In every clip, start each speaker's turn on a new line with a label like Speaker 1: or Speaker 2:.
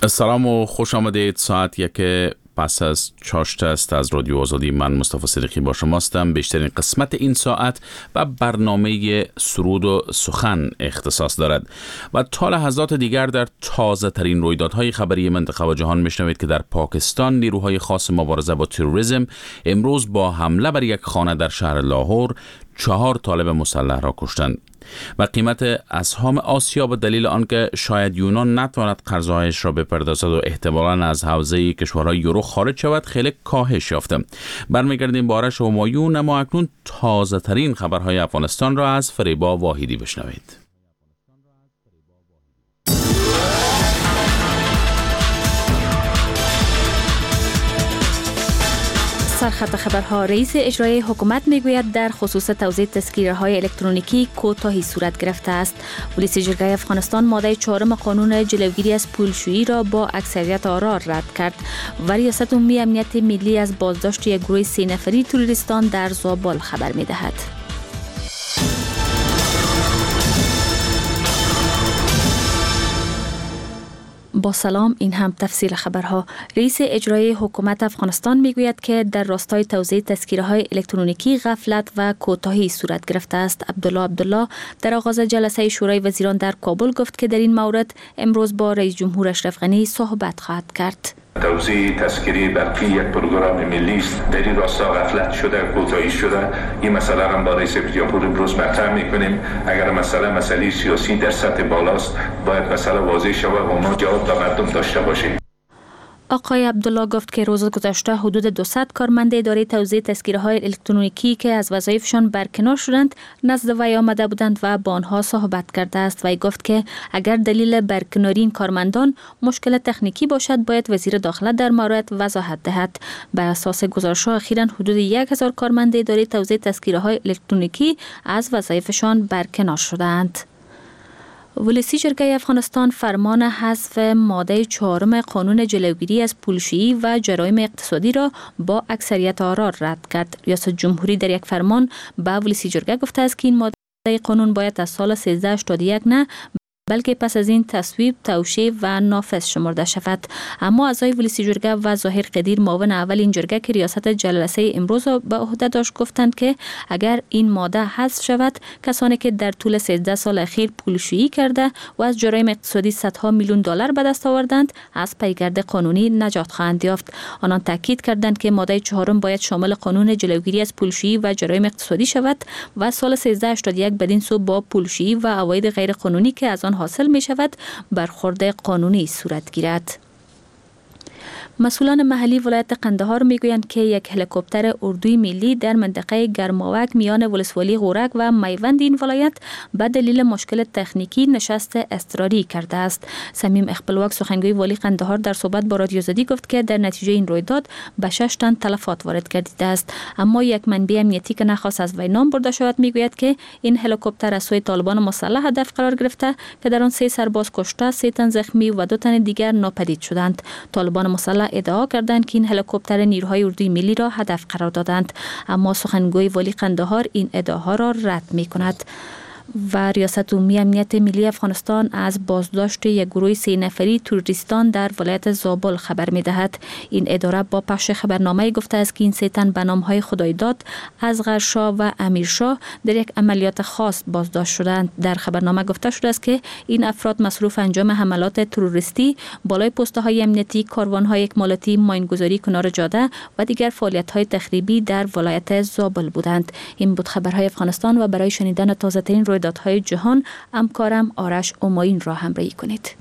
Speaker 1: سلام و خوش آمدید. ساعت یک پس از چاشت است از رادیو آزادی. من مصطفی صدیقی با شما هستم. بیشترین قسمت این ساعت و برنامه سرود و سخن اختصاص دارد و تا لحظات دیگر در تازه ترین رویدادهای خبری منطقه و جهان میشنوید که در پاکستان نیروهای خاص مبارزه با تروریسم امروز با حمله بر یک خانه در شهر لاهور 4 طالب مسلح را کشتند و قیمت اسهام آسیا به دلیل آنکه شاید یونان نتواند قرضهایش را بپردازد و احتمالاً از حوزه کشورهای یورو خارج شود خیلی کاهش یافته. برمیگردیم با آرش همایون، اما اکنون تازه ترین خبرهای افغانستان را از فریبا واحدی بشنوید.
Speaker 2: سرخط خبرها. رئیس اجرایی حکومت میگوید در خصوص توزیع تذکره‌های الکترونیکی کوتاهی صورت گرفته است. پلیس جرگه افغانستان ماده 4 قانون جلوگیری از پولشویی را با اکثریت آرا رد کرد و ریاست عمومی امنیت ملی از بازداشت یک گروه 3 نفری تروریستان در زابل خبر میدهد. با سلام، این هم تفصیل خبرها. رئیس اجرایی حکومت افغانستان میگوید که در راستای توزیع تذکره‌های الکترونیکی غفلت و کوتاهی صورت گرفته است. عبدالله در آغاز جلسه شورای وزیران در کابل گفت که در این مورد امروز با رئیس جمهور اشرف غنی صحبت خواهد کرد.
Speaker 3: توزیع تذکره برقی یک پروگرام ملی است. در این راستا غفلت شده، کوتاهی شده. این مسئله هم با رئیس جمهور امروز مطرح میکنیم. اگر مسئله سیاسی در سطح بالاست، باید مسئله واضح شود و ما جواب به مردم داشته باشیم.
Speaker 2: آقای عبدالله گفت که روز گذشته حدود 200 کارمند اداره توزیع تذکره‌های الکترونیکی که از وظایفشان برکنار شدند نزد وی آمده بودند و با آنها صحبت کرده است. وی گفت که اگر دلیل برکناری این کارمندان مشکل تکنیکی باشد، باید وزیر داخله در مورد وضاحت دهد. بر اساس گزارش‌ها اخیراً حدود 1000 کارمند اداره توزیع تذکره‌های الکترونیکی از وظایفشان برکنار شدند. ولسی جرگه افغانستان فرمان حذف ماده 4 قانون جلوگیری از پولشویی و جرایم اقتصادی را با اکثریت آرا رد کرد. ریاست جمهوری در یک فرمان به ولسی جرگه گفته است که این ماده قانون باید از سال 1381 نه بلکه پس از این تصویب، توشیح و نافذ شمرده شود. اما اعضای ولسی جرگه و ظاهر قدیر معاون اول این جرگه که ریاست جلسه امروز به عهده داشت گفتند که اگر این ماده حذف شود، کسانی که در طول 13 سال اخیر پولشویی کرده و از جرایم اقتصادی صدها میلیون دلار به دست آوردند از پیگرد قانونی نجات خواهند یافت. آنان تاکید کردند که ماده 4 باید شامل قانون جلوگیری از پولشویی و جرایم اقتصادی شود و سال 1381 بدین سو با پولشویی و عواید غیر قانونی که از آن حاصل می شود برخورد قانونی صورت گیرد. مسئولان محلی ولایت قندهار میگویند که یک هلیکوپتر اردوی ملی در منطقه گرماوک میان ولسوالی غورک و میوند این ولایت به دلیل مشکل تکنیکی نشست اضطراری کرده است. صمیم اخپلواک سخنگوی والی قندهار در صحبت با رادیو آزادی گفت که در نتیجه این رویداد به 6 تن تلفات وارد گردیده است. اما یک منبع امنیتی که نخواست از وی نام برده شود میگوید که این هلیکوپتر از سوی طالبان مسلح هدف قرار گرفته که در آن 3 سرباز کشته، 3 تن زخمی و 2 تن دیگر ناپدید شدند. طالبان مسلح ادعا کردند که این هلیکوپتر نیروهای اردوی ملی را هدف قرار دادند، اما سخنگوی والی قندهار این ادعاها را رد می‌کند. و ریاست عمومی امنیت ملی افغانستان از بازداشت یک گروه 3 نفری تروریستان در ولایت زابل خبر می‌دهد. این اداره با پخش خبرنامه گفته است که این 3 تن به نام‌های خدایداد، اصغرشاه و امیرشاه در یک عملیات خاص بازداشت شدند. در خبرنامه گفته شده است که این افراد مصروف انجام حملات تروریستی بالای پست‌های امنیتی، کاروان‌های اکمالاتی، ماینگذاری کنار جاده و دیگر فعالیت‌های تخریبی در ولایت زابل بودند. این بود خبرهای افغانستان و برای شنیدن تازه‌ترین رویدادهای جهان همکارم آرش همایون را همراهی کنید.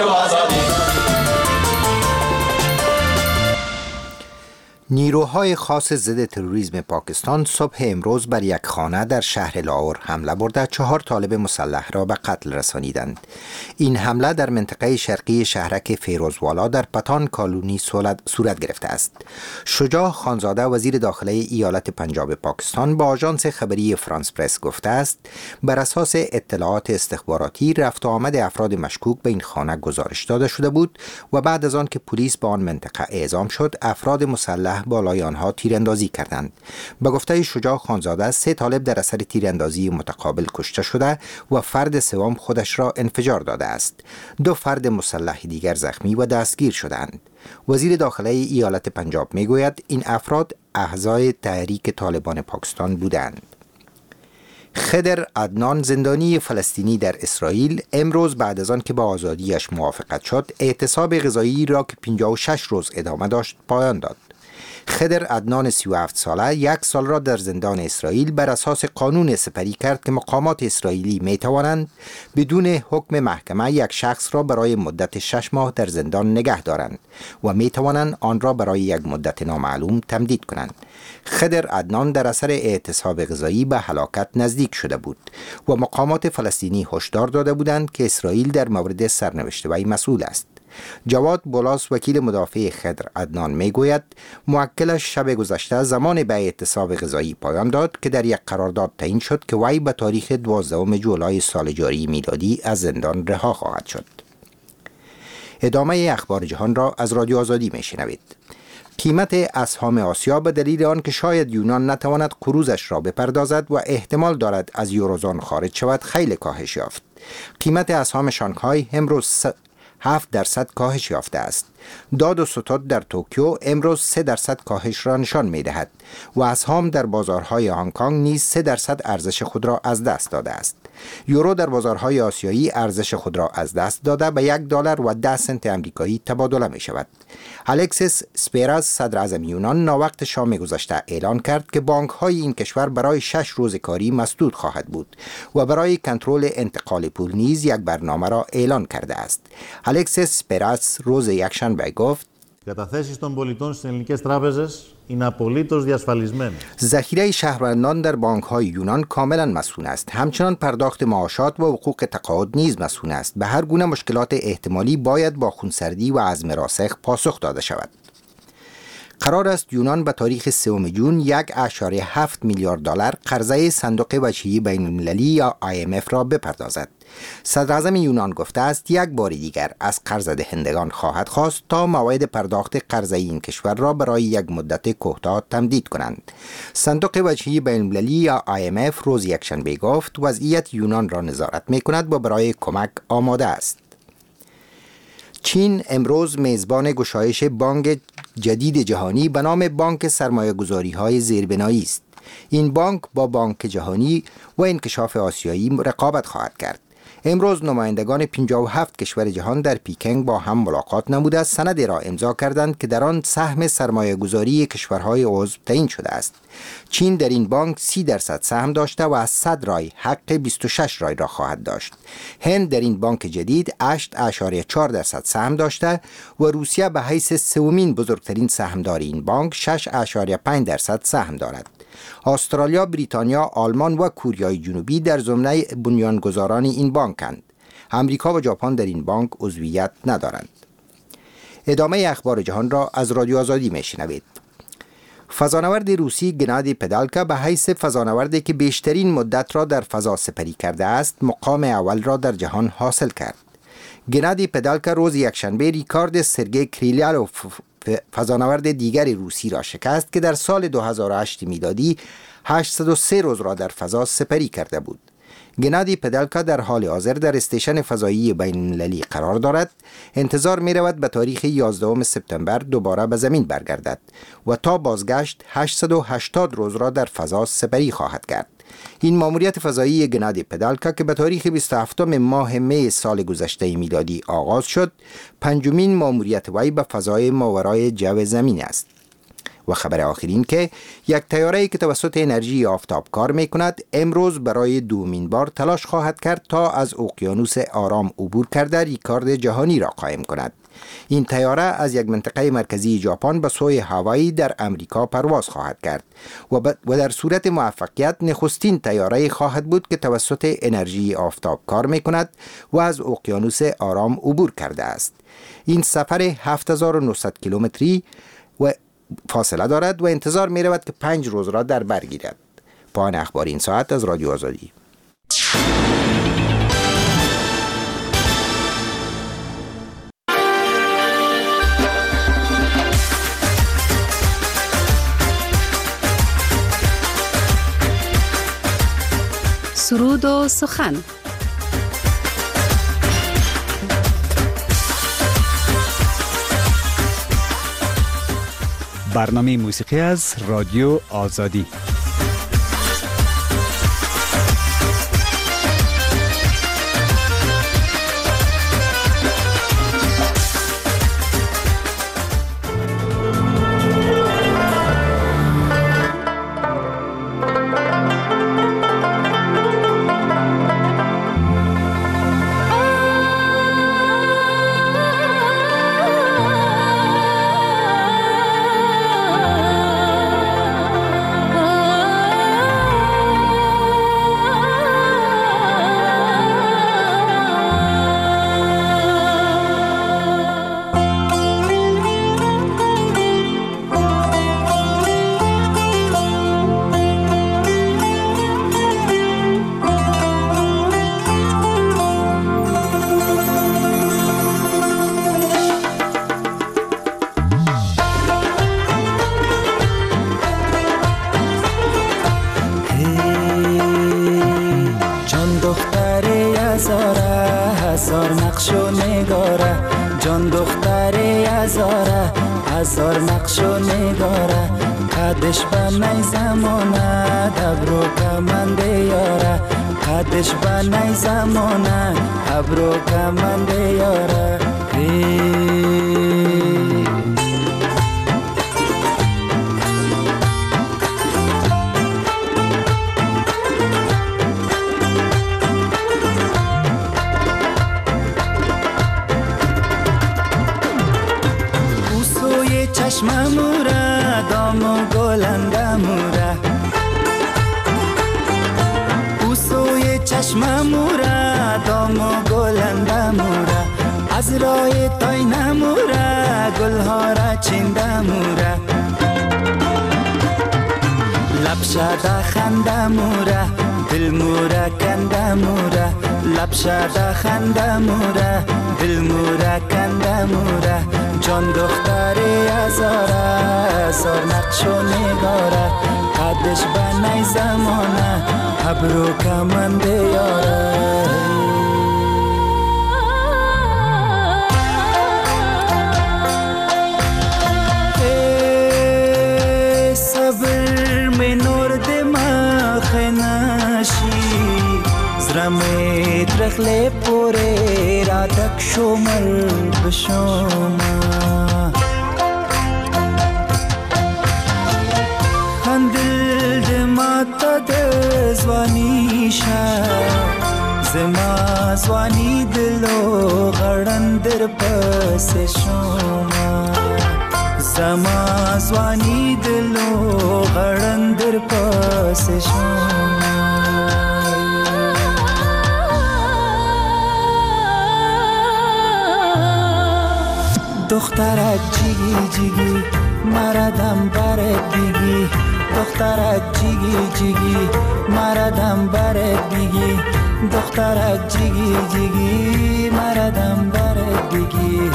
Speaker 4: نیروهای خاص ضد تروریسم پاکستان صبح امروز بر یک خانه در شهر لاهور حمله برده 4 طالب مسلح را به قتل رسانیدند. این حمله در منطقه شرقی شهرک فیروزوالا در پتان کالونی صورت گرفته است. شجاع خانزاده وزیر داخله ایالت پنجاب پاکستان با آژانس خبری فرانس پرس گفته است بر اساس اطلاعات استخباراتی رفت و آمد افراد مشکوک به این خانه گزارش داده شده بود و بعد از آن که پلیس به آن منطقه اعزام شد، افراد مسلح مسلح بالای آنها تیراندازی کردند. به گفته شجاع خانزاده 3 طالب در اثر تیراندازی متقابل کشته شده و فرد سوم خودش را انفجار داده است. 2 فرد مسلح دیگر زخمی و دستگیر شدند. وزیر داخله ایالت پنجاب میگوید این افراد اعضای تحریک طالبان پاکستان بودند. خضر عدنان، زندانی فلسطینی در اسرائیل، امروز بعد از آن که با آزادیش موافقت شد، اعتصاب غذایی را که 56 روز ادامه داشت پایان داد. خضر عدنان 37 ساله 1 سال را در زندان اسرائیل بر اساس قانون سپری کرد که مقامات اسرائیلی می توانند بدون حکم محکمه یک شخص را برای مدت 6 ماه در زندان نگه دارند و می توانند آن را برای یک مدت نامعلوم تمدید کنند. خضر عدنان در اثر اعتصاب غذایی به هلاکت نزدیک شده بود و مقامات فلسطینی هشدار داده بودند که اسرائیل در مورد سرنوشت وی مسئول است. جواد بولاس، وکیل مدافع خضر عدنان، میگوید موکلش شب گذشته زمان به اعتصاب غذایی پایان داد که در یک قرارداد تعیین شد که وی به تاریخ 12 جولای سال جاری میلادی از زندان رها خواهد شد. ادامه اخبار جهان را از رادیو آزادی میشنوید. قیمت اسهام آسیا به دلیل آن که شاید یونان نتواند قروضش را بپردازد و احتمال دارد از یوروزون خارج شود خیلی کاهش یافت. قیمت اسهام شانگهای امروز 7% کاهش یافته است. داد و ستد در توکیو امروز 3% کاهش را نشان می دهد و اسهام در بازارهای هنگ کنگ نیز 3% ارزش خود را از دست داده است. یورو در بازارهای آسیایی ارزش خود را از دست داده به $1.10 آمریکایی تبادله می شود. الکسیس سپراس، صدر اعظم یونان، ناوقت شام گذشته اعلان کرد که بانک های این کشور برای 6 روز کاری مسدود خواهد بود و برای کنترل انتقال پول نیز یک برنامه را اعلان کرده است. الکسیس سپراس روز یکشنبه گفت
Speaker 5: καταθέσεις των πολιτών στις ελληνικές τράπεζες είναι απολύτως διασφαλισμένες.
Speaker 4: ذخیره شهروندان در بانک‌های یونان کاملا مصون است. همچنان پرداخت معاشات و حقوق تقاعد نیز مصون است. به هر گونه مشکلات احتمالی باید با خونسردی و عزم راسخ پاسخ داده شود. قرار است یونان به تاریخ 3 جون 1.7 میلیارد دلار قرضه صندوق وجهی بین المللی یا IMF را بپردازد. صدر اعظم یونان گفته است یک بار دیگر از قرض دهندگان خواهد خواست تا موعد پرداخت قرضه این کشور را برای یک مدت کوتاه تمدید کنند. صندوق وجهی بین المللی یا IMF روز یکشنبه گفت وضعیت یونان را نظارت می کند و برای کمک آماده است. چین امروز میزبان گشایش بانک جدید جهانی به نام بانک سرمایه‌گذاری‌های زیربنایی است. این بانک با بانک جهانی و انکشاف آسیایی رقابت خواهد کرد. امروز نمایندگان 57 کشور جهان در پیکنگ با هم ملاقات نموده سندی را امضا کردند که در آن سهم سرمایه‌گذاری کشورهای عضو تعیین شده است. چین در این بانک 30% سهم داشته و از 100 رای حق 26 رای را خواهد داشت. هند در این بانک جدید 8.4% سهم داشته و روسیه به حیث سومین بزرگترین سهمدار این بانک 6.5% سهم دارد. استرالیا، بریتانیا، آلمان و کوریای جنوبی در زمره بنیانگذاران این بانکند. امریکا و ژاپن در این بانک عضویت ندارند. ادامه اخبار جهان را از رادیو آزادی میشنوید. فضانورد روسی گنادی پدالکا به حیث فضانوردی که بیشترین مدت را در فضا سپری کرده است، مقام اول را در جهان حاصل کرد. گنادی پدالکا روز یکشنبه ریکارد سرگئی کریلیالوف فضانورد دیگر روسی را شکست که در سال 2008 میلادی 803 روز را در فضا سپری کرده بود. گنادی پدالکا در حال حاضر در استیشن فضایی بین المللی قرار دارد. انتظار می رود به تاریخ 11 سپتامبر دوباره به زمین برگردد و تا بازگشت 880 روز را در فضا سپری خواهد کرد. این ماموریت فضایی گنادی پدالکا که به تاریخ 27 ماه می سال گذشته میلادی آغاز شد، پنجمین ماموریت وی به فضای ماورای جو زمین است. و خبر آخرین که یک طیاره‌ای که توسط انرژی آفتاب کار می کند امروز برای دومین بار تلاش خواهد کرد تا از اقیانوس آرام عبور کرده ریکارد جهانی را قائم کند. این طیاره از یک منطقه مرکزی ژاپن به سوی هاوایی در امریکا پرواز خواهد کرد و در صورت موفقیت نخستین طیاره خواهد بود که توسط انرژی آفتاب کار می کند و از اقیانوس آرام عبور کرده است. این سفر 7900 کیلومتری و فاصله دارد و انتظار می رود که 5 روز را در بر گیرد. پایان اخبار این ساعت از رادیو آزادی.
Speaker 6: سرود و سخن.
Speaker 7: برنامه موسیقی از رادیو آزادی.
Speaker 8: هزار نقش و نگاره قدش بنای زمانه دبرو کمنده یاره قدش بنای زمانه دبرو کمنده یاره چشم موره دام و گلنده موره او سوی چشم موره دام و گلنده موره از رای تای نموره گلها را چینده موره لب شده خنده موره دل موره کنده موره لب شده خنده موره دل موره کنده موره جان دختری هزاره سر نقش و نگاره قدش بنای زمانه ابرو کمنده یاره صبر می نور دماغ نشی زرمی درخل پوری را دک شمر بشوما خندل دما تا دزوانی شا زما زوانی دلو غرندر پس شما زما زوانی دلو غرندر پس شما دخترک جیگی جیگی مردم برد بیگی دخترک جیگی جیگی مردم برد بیگی دخترک جیگی جیگی مردم برد بیگی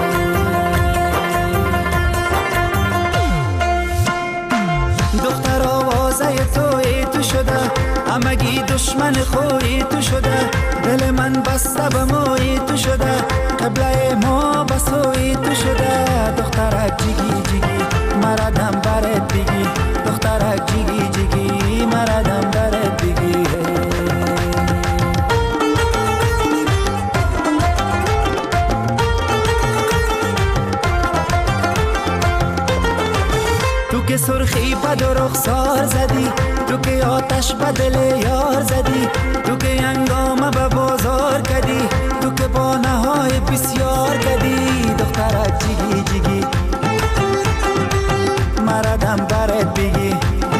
Speaker 8: دختر آوازه توی تو شده همگی دشمن خوی تو شده دل من بسته به موی تو شده قبله ما بسوی تو شده دخترک جیگی جیگی مردم برد بیگی دخترک جیگی جیگی مردم برد بیگی تو که سرخی بد و رخسار زدی تو که آتش به دل یار زدی تو که انگام به بازار کدی تو که با نهای بسیار کدی دخترک جیگی جیگی مردم برد بیگی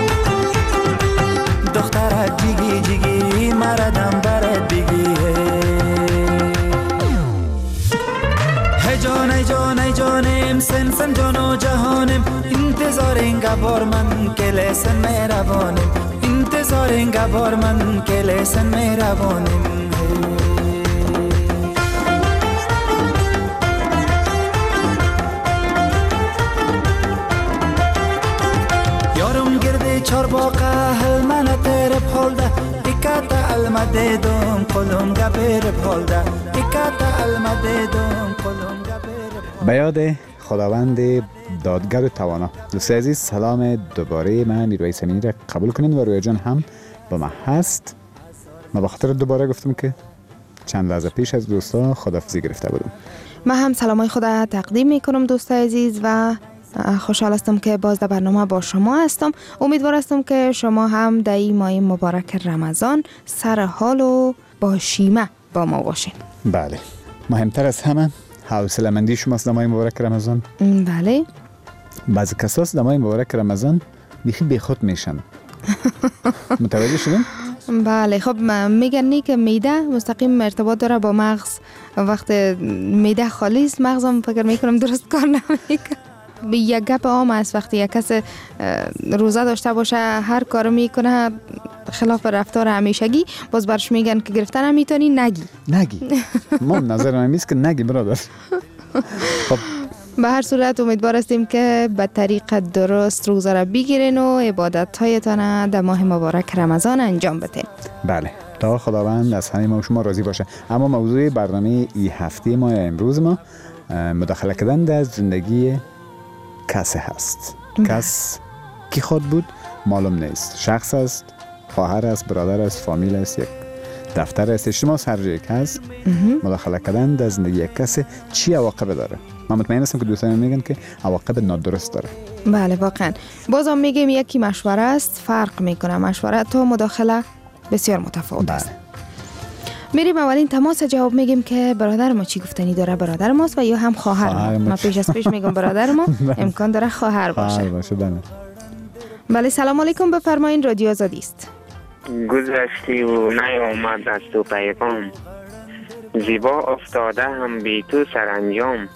Speaker 8: دخترک جیگی جیگی مردم برد بیگی ای جان ای جان ای جانم سن سن جان و جهانم انتظار اینگه بار من که لسن مهربانم انتظار اینگه بار من که لسن مهربانم یارم گرده چار باقه هل من تر پالده ikata almadedum qolum gabir bholda ikata almadedum qolum gabir.
Speaker 7: به یاد خداوند دادگر و توانا. دوستان عزیز سلام دوباره، من میرویس امینی را قبول کنین و رویا جان هم با من هست. من بخاطر دوباره گفتم که چند لحظه پیش از دوستا خداحافظی گرفته بودم.
Speaker 6: من هم سلامای خدا تقدیم میکنم دوستان عزیز و خوشحال هستم که باز در برنامه با شما هستم. امیدوار هستم که شما هم در این ماه مبارک رمضان سر حال و با شیمه با ما باشین.
Speaker 7: بله، مهمتر از همه حوصله مندی شماست در ماه مبارک رمضان.
Speaker 6: بله،
Speaker 7: بعضی کساس در ماه مبارک رمضان بیخی بیخود میشن. متوجه شدین؟
Speaker 6: بله. خب میگن که میده مستقیم ارتباط داره با مغز. وقت میده خالی است مغزم فکر میکنم درست کار نمیکنه. یک گپ عام است وقتی یک کس روزه داشته باشه هر کارو میکنه خلاف رفتار همیشگی، باز برش میگن که گرفتن هم میتونی نگی.
Speaker 7: ما نظر من میست که نگی برادر. خب
Speaker 6: به هر صورت امیدوار هستیم که به طریق درست روزه را بگیرین و عبادت هایتان در ماه مبارک رمضان انجام بدین.
Speaker 7: بله، تا خداوند از همه ما شما راضی باشه. اما موضوع برنامه ای هفته ما امروز ما مداخله کردن در زندگی کس هست. کس کی خود بود معلوم نیست، شخص است، خواهر است، برادر است، فامیل است، یک دفتر است، اجتماع هر جایی که هست. مداخله کردن در زندگی کس چی عواقب داره؟ من مطمئن هستم که دوستان میگن که عواقب نادرست داره.
Speaker 6: بله واقعا. بازم میگیم یکی مشوره است فرق میکنه، مشوره تا مداخله بسیار متفاوت است. میریم اولین تماس جواب میگیم که برادر ما چی گفتنی داره، برادر ماست و یا هم خواهر ما. پیش از پیش میگم برادر ما امکان داره خواهر باشه. بله سلام علیکم، بفرمایین، رادیو آزادی است.
Speaker 9: گذشتی و نیامد از تو پیغام، زیبا افتاده هم بی تو سرانجام.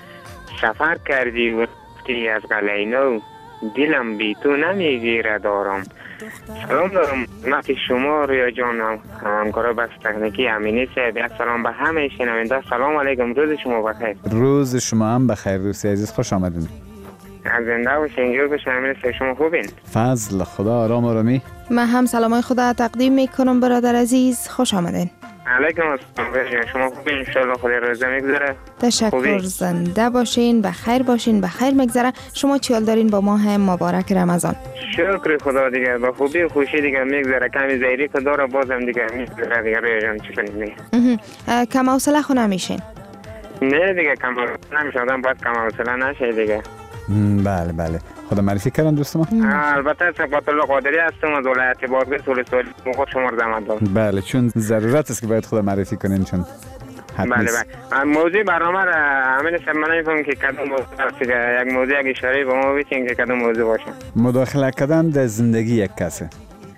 Speaker 9: سفر کردی و رفتی از قلعه، دلم بی تو نمیگیره دارم. سلام دارم خدمت شما رویا جان، همکارا بخش تکنیکی امینی صاحب. یک سلام به همه شنونده. سلام علیکم، روز شما بخیر.
Speaker 7: روز شما هم بخیر دوستی عزیز، خوش آمدین.
Speaker 9: از زنده و شنجور بشن. امین صاحب شما خوبین؟
Speaker 7: فضل خدا، آرام آرامی.
Speaker 6: من هم سلامای خدا تقدیم میکنم برادر عزیز، خوش آمدین.
Speaker 9: علیکم السلام، شما خوبین؟ انشالله خدا روزه میگذره.
Speaker 6: تشکر، زنده باشین، بخیر باشین، بخیر میگذره. شما چی حال دارین با ماه مبارک رمضان؟
Speaker 9: شکر خدا دیگه با خوبی و خوشی دیگه میگذره. کمی زیری که داره بازم دیگه میگذره دیگه. روی جان چی کنیم دیگه؟
Speaker 6: کم حوصله خو نمیشین؟
Speaker 9: نه دیگه کم حوصله نمیشه، آدم باید کم حوصله نشه دیگه.
Speaker 7: بله بله، خدا معرفی کردن دوست ما.
Speaker 9: البته صفات الله قادری هستم از ولایت بادغیس ولسوالی موقع شما زحمت دارم.
Speaker 7: بله، چون ضرورت است که باید خدا معرفی کنین، چون
Speaker 9: بله بله. موضوع برنامه را همین من نمیفهمم که کدوم موضوع است. یک موضوع یک اشاره به ما بچین که کدوم موضوع باشه.
Speaker 7: مداخله کردن در زندگی یک کسه.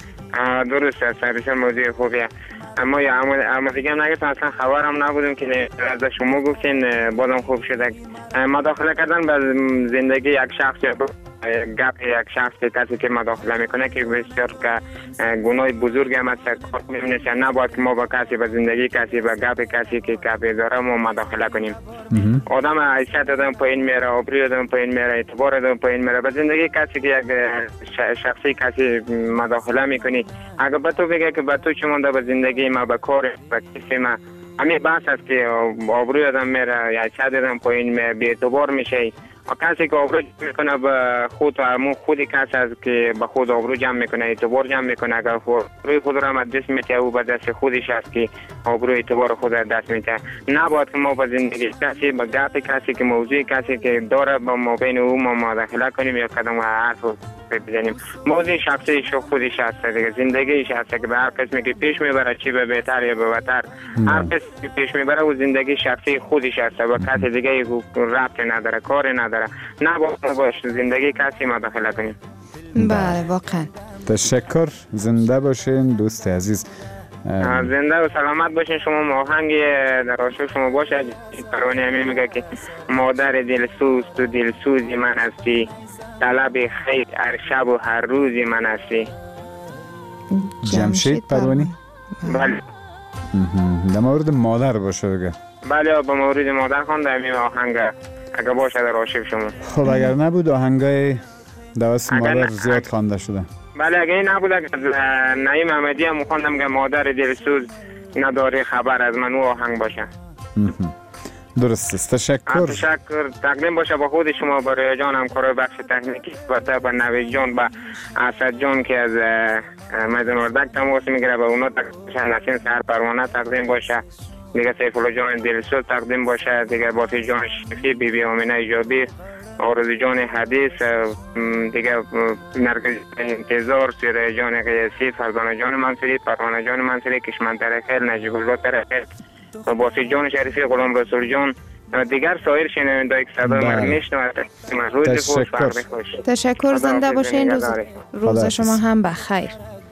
Speaker 9: درست است، بسیار موضوع خوبیه. اما یا دیگه هم نگفتم، اصلا خبرم نبودم که از شما گفتین، بازم خوب شده. مداخله کردن به زندگی یک شخص یا گپ یک شخص کسی که مداخله میکنه که بسیار که گناه بزرگ هم است. کار می‌نشه نباید که ما با کسی به زندگی کسی به گپ کسی که گپ داره ما مداخله کنیم. آدم حیثیت آدم پایین میره، آبروی آدم پایین میره، اعتبار آدم پایین میره. به زندگی کسی که یک شخصی کسی مداخله میکنی، اگر به تو بگه که به تو چه مونده به زندگی ما، به کار به کسی ما، همین بحث است که آبروی آدم میره، یا حیثیت آدم پایین میره، بی اعتبار میشه. کسی که آبرو میکنه به خود و همون خودی کسی است که به خود آبرو جمع میکنه، اعتبار جمع میکنه. اگر روی خود را هم دست میته او به دست خودش است که آبرو اعتبار خود را دست میته. نباید که ما به زندگی کسی به گپ کسی که موضوع کسی که داره با ما بین او ما مداخله کنیم یا قدم حرف بزنیم. موضوع شخصی شو خودش است دیگه، زندگیش است که به هر قسمی که پیش میبره، چی به بهتر یا به بدتر، هر قسمی که پیش میبره و زندگی شخصی خودش است، با کسی دیگه ربطی نداره، کاری نداره. نباید باش زندگی کسی مداخله کنیم.
Speaker 6: بله واقعا.
Speaker 7: تشکر، زنده باشین دوست عزیز.
Speaker 9: زنده و سلامت باشین. شما ماهنگ در عاشق شما باشه. پروانه همین میگه که مادر دلسوز تو دلسوزی من هستی، طلب خیر هر شب و هر روزی من هستی.
Speaker 7: جمشید پروانی؟
Speaker 9: بله.
Speaker 7: در مورد مادر باشه بگه.
Speaker 9: بله با مورد مادر خوانده همین آهنگ اگه باشه در عاشق شما.
Speaker 7: خب اگر نبود آهنگای دوست مادر زیاد خوانده شده.
Speaker 9: بله اگه این نبود از نعیم احمدی هم خواندم که مادر دلسوز نداره خبر از من و آهنگ باشه.
Speaker 7: درست است. تشکر.
Speaker 9: تشکر. تقدیم باشه با خود شما، برای جان همکار بخش تکنیکی و با نوید جان و اسد جان که از میدان اردک تماس میگیره و اونا نسیم سهر پروانه تقدیم باشه، دیگه سیف الله جان دلسوز تقدیم باشه، دیگه باتی جان شفیع، بی بی آمینه ایجابی، آرزو جان حدیث، دیگه نرگس انتظار، سیره جان قیاسی، فرزانه جان منصوری، پروانه جان منصوری، کشمن ترخیل، نجیب الله ترخیل و باسی جان شریفی، غلام رسول جان و دیگر سایر شنونده‌ای که صدای من میشنوند. روز خوش، فرق خوش.
Speaker 6: تشکر. زنده باشین. روز شما هم بخیر.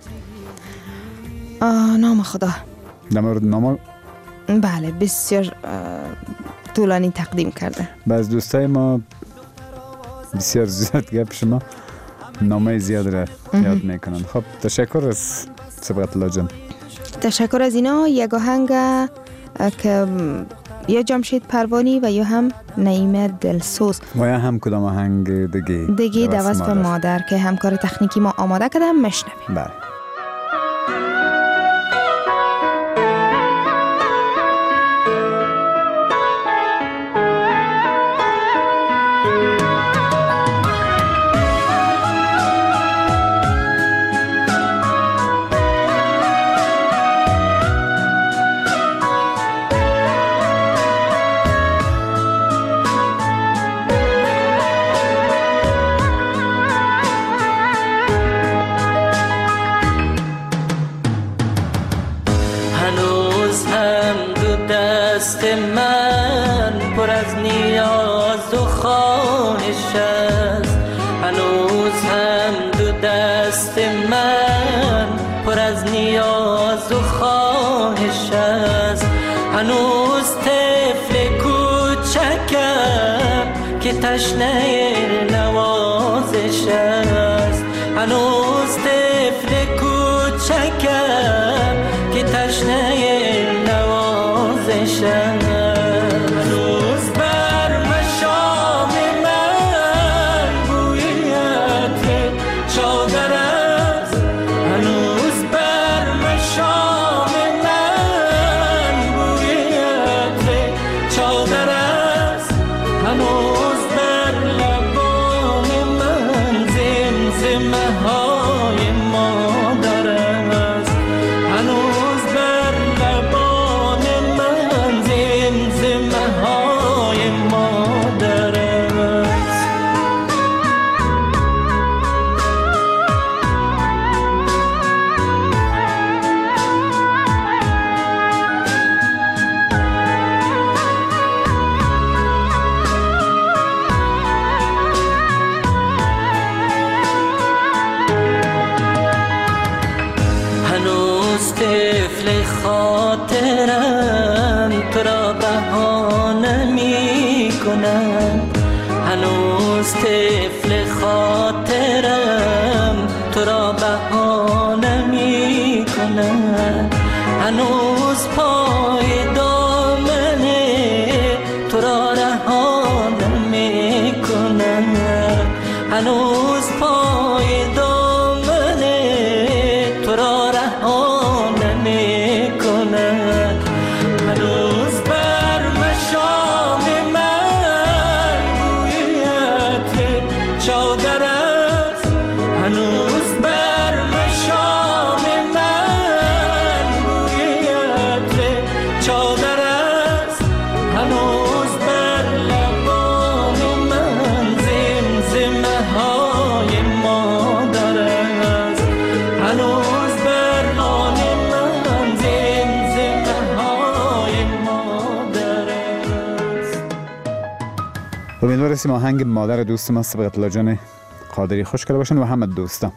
Speaker 6: نام خدا.
Speaker 7: در مورد نام
Speaker 6: بله بسیار طولانی تقدیم کرده.
Speaker 7: بعض دوستای ما بسیار زیاد گپ شما نامه زیاد را یاد میکنن. خب تشکر از صبغت الله جان.
Speaker 6: تشکر از اینا. یک آهنگ که یا جمشید پروانی و یا هم نعیم دلسوز
Speaker 7: و یا هم کدام آهنگ دیگه
Speaker 6: دوست مادر که همکار تکنیکی ما آماده کردم میشنویم.
Speaker 7: بله.
Speaker 10: تشنه نوازش است، هنوز طفل کوچکم که تشنه نوازش است. هنوز بر مشام من بوی عطر چادر است، هنوز بر مشام من بوی عطر چادر است، هنوز هنوز پای دامنه تو را رها نمی‌کنم، هنوز پای دامنه تو را رها نمی‌کنم، هنوز بر مشام من بوی عطر چادر است، هنوز بر مشام چادر است، هنوز بر لبان من زمزمه های مادر است، هنوز بر لبان من زمزمه های مادر است.
Speaker 7: امیدوارم این آهنگ مادر دوست ما صبغت الله جان قادری خوش کرده باشن و همه دوستان.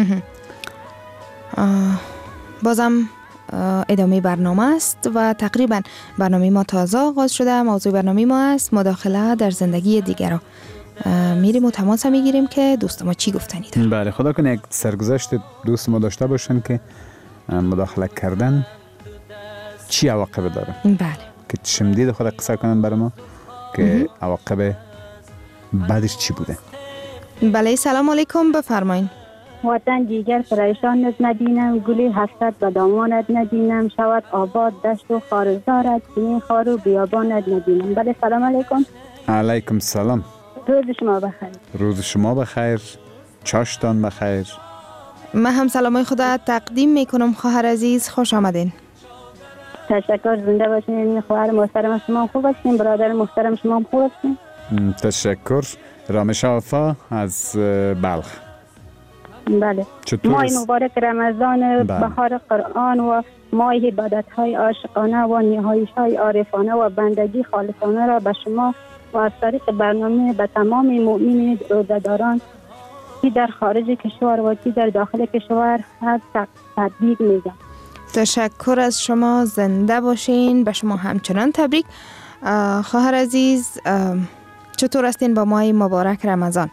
Speaker 6: بازم ادامه برنامه است و تقریبا برنامه ما تازه آغاز شده. موضوع برنامه ما است مداخله در زندگی دیگران. میریم و تماس میگیریم که دوست ما چی گفتنی داره.
Speaker 7: بله، خدا کنه یک سرگذشت دوست ما داشته باشن که مداخله کردن چی عواقب داره.
Speaker 6: بله،
Speaker 7: که شمدید خود قصه کنن برای ما که عواقب بعدش چی بوده.
Speaker 6: بله سلام علیکم، بفرمایید.
Speaker 11: وطن دیگر پریشانت ندینم، گلی حسرت به دامانت ندینم، شود آباد دشت و خارزارت، چنین خار و بیابانت ندینم. بله سلام علیکم.
Speaker 7: علیکم سلام.
Speaker 11: روز شما بخیر.
Speaker 7: روز شما بخیر، چاشتان بخیر.
Speaker 6: من هم سلامای خدا تقدیم میکنم خواهر عزیز، خوش آمدین.
Speaker 11: تشکر، زنده باشین. خواهر محترم شما خوب هستین؟ برادر محترم شما خوب هستین؟
Speaker 7: تشکر. رامش آفا از بلخ.
Speaker 11: بله.
Speaker 7: چطور
Speaker 11: ماه مبارک رمضان، بهار قرآن و ماه عبادت‌های عاشقانه و نیایش‌های عارفانه و بندگی خالصانه را به شما و از طریق برنامه به تمام مؤمنین روزه‌داران که در خارج کشور و که در داخل کشور هست تبریک میگم.
Speaker 6: تشکر از شما، زنده باشین. به شما همچنان تبریک. خواهر عزیز چطور هستین با ماه مبارک رمضان؟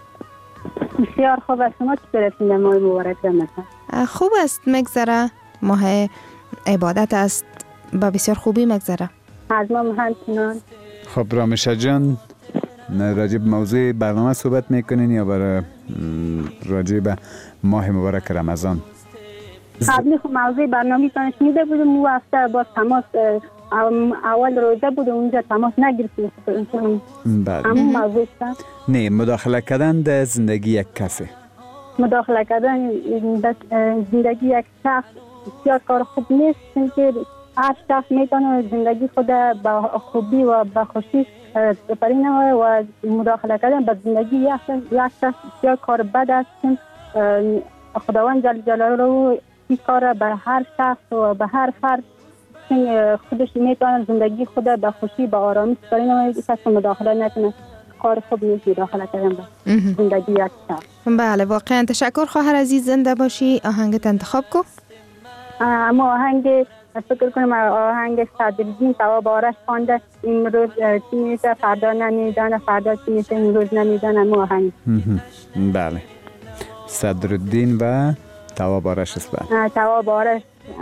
Speaker 11: بسیار خوب است. شما چطور هستین در ماه مبارک رمضان؟
Speaker 6: خوب است، مگذره. ماه عبادت است، با بسیار خوبی مگذره.
Speaker 11: از ما همچنان.
Speaker 7: خب رامشه جان، راجع به موضوع برنامه صحبت میکنین یا برای راجع به ماه مبارک رمضان؟
Speaker 11: قبلی خب موضوع برنامه تانش میده بودم، او هفته با تماس اول روزه بود اونجا تماس نگرفتیم. همون موضوع است؟
Speaker 7: نه، مداخله کردن در زندگی یک کسی.
Speaker 11: مداخله کردن در زندگی یک شخص بسیار کار خوب نیست، چون هر شخص میتونه زندگی خود با خوبی و با خوشی بپری نماید و مداخله کردن به زندگی یک شخص بسیار کار بد است، چون خداوند جل جلاله این کار به هر شخص و به هر فرد خودش میتونه زندگی خود به خوشی به آرامی بپری نماید. کسی مداخله نکنه، کار خوب نیست مداخله کردن به زندگی یک شخص.
Speaker 6: بله واقعا تشکر خواهر عزیز، زنده باشی. آهنگت انتخاب کو.
Speaker 11: اما آهنگ فکر کنم آهنگ صدرالدین ثواب آرش خوانده، امروز چی میشه فردا نمیدانه، فردا چی میشه امروز نمیدانه. اما آهنگ
Speaker 7: بله صدرالدین و ثواب آرش است. بله
Speaker 11: ثواب آرش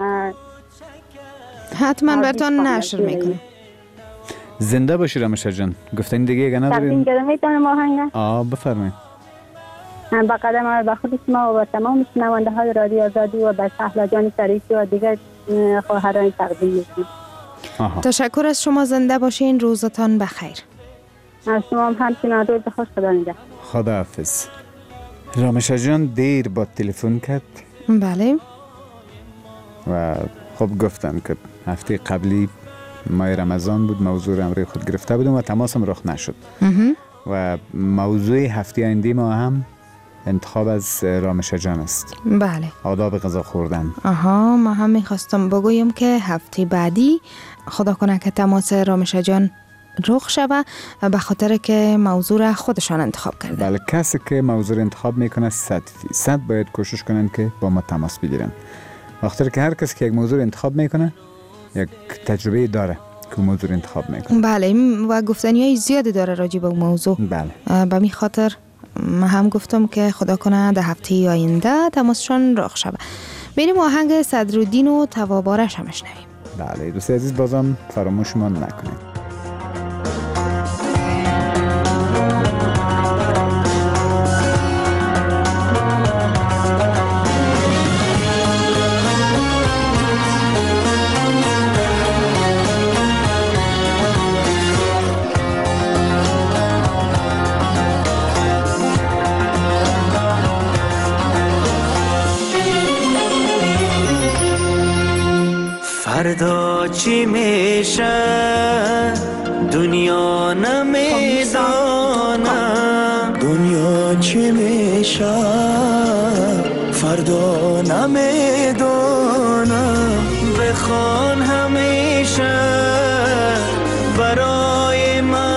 Speaker 6: حتما براتون نشر میکنه.
Speaker 7: زنده باشی رامشه جان. گفتن دیگه اگه نداریم
Speaker 11: تقدیم میتونم آهنگ؟
Speaker 7: بفرمایید.
Speaker 11: با قدم به خود شما و تمام شنونده های رادیو آزادی و به سهلا جان شریفی و دیگر خواهران تقدیم میکنم.
Speaker 6: تشکر از شما، زنده باشین. روزتان بخیر.
Speaker 11: از شما هم همچنان روز خوش. خدا نگهدار.
Speaker 7: خداحافظ. رامشه جان دیر با تلفن کرد.
Speaker 6: بله.
Speaker 7: و خب گفتم که هفته قبلی ماه رمضان بود، موضوع امروز خود گرفته بودم و تماسم رخ نشد. و موضوع هفته آینده ما هم انتخاب از رامشه جان است.
Speaker 6: بله.
Speaker 7: آداب غذا خوردن.
Speaker 6: ما هم میخواستم بگویم که هفته بعدی خدا کنه که تماس رامشه جان رخ شوه به خاطر که موضوع خودشان انتخاب کرده.
Speaker 7: بله، کسی که موضوع انتخاب میکنه 100% باید کوشش کنن که با ما تماس بگیرن. وقتی که هر کسی که یک موضوع انتخاب میکنه یک تجربه داره که موضوع انتخاب میکنه.
Speaker 6: بله و گفتنی های زیادی داره راجع به موضوع.
Speaker 7: بله.
Speaker 6: به می خاطر من هم گفتم که خدا کنه در هفته آینده تماسشان رخ شوه. بریم آهنگ صدرالدین و ثواب آرش هم شنویم.
Speaker 7: بله دوست عزیز، بازم فراموش ما نکنید.
Speaker 10: فردا چی میشه دنیا نمیدانم، دنیا چی میشه فردا نمیدانم. بخوان همیشه برای